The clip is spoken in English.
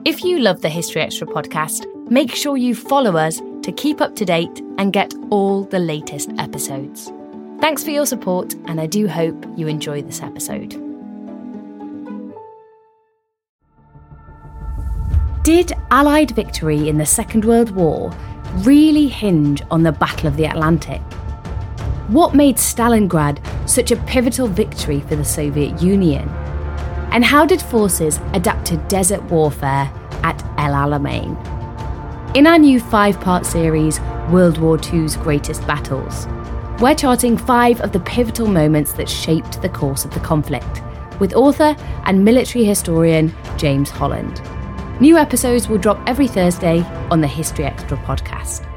If you love the History Extra podcast, make sure you follow us to keep up to date and get all the latest episodes. Thanks for your support, and I do hope you enjoy this episode. Did Allied victory in the Second World War really hinge on the Battle of the Atlantic? What made Stalingrad such a pivotal victory for the Soviet Union? And how did forces adapt to desert warfare at El Alamein? In our new 5-part series, World War II's Greatest Battles, we're charting 5 of the pivotal moments that shaped the course of the conflict, with author and military historian James Holland. New episodes will drop every Thursday on the History Extra podcast.